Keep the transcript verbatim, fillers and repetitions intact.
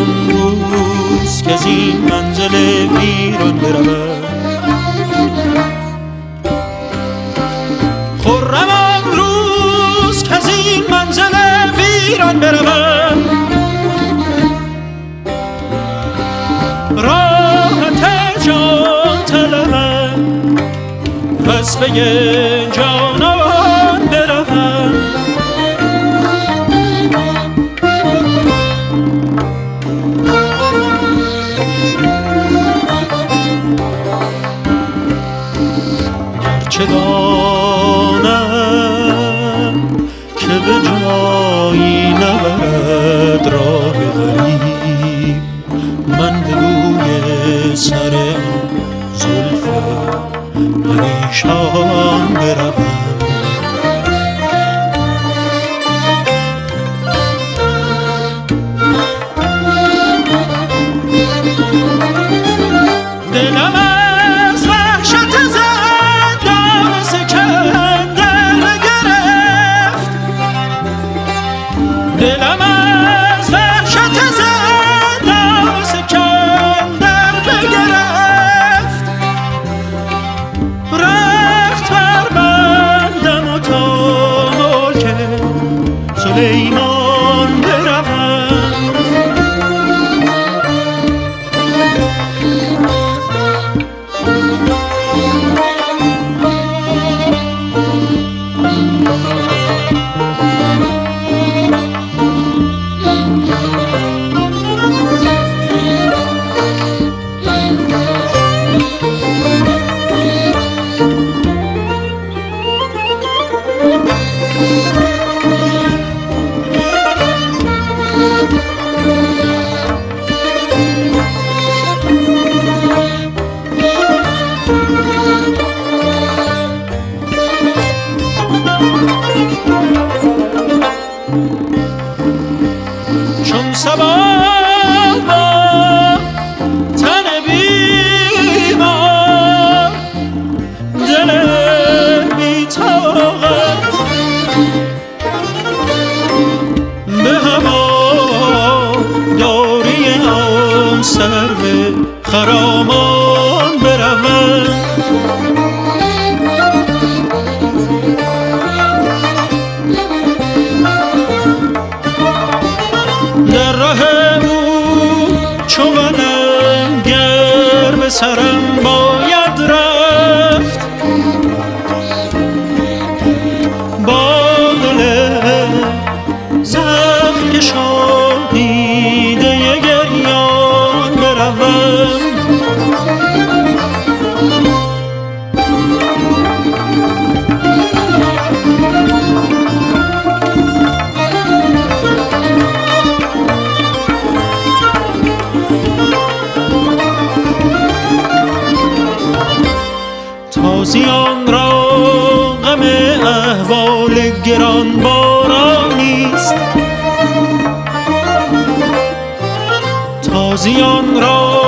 آن روز که از این منزل ویران بروم. خرم آن روز که از این منزل ویران بروم. راحت جان طلبم پس به جانان بروم. چه دانم که به جایی نبرد راه غریب، من به روی سر آن زلف پریشان بروم. دلم از وحشت زندان سکندر گرفت، دلم از وحشت زندان سکندر بگرفت. رخت بر بندم و تا ملک سلیمان بروم. چون صبا با تن بیمار، دل بی‌طاقت به هواداری آن سرو خرامان بروم. در راه او چو منم گر به سرم باید رفت، با دل زخم که شاهیده گریان بروم. تازیان را غم احوال گران بارانیست، تازیان را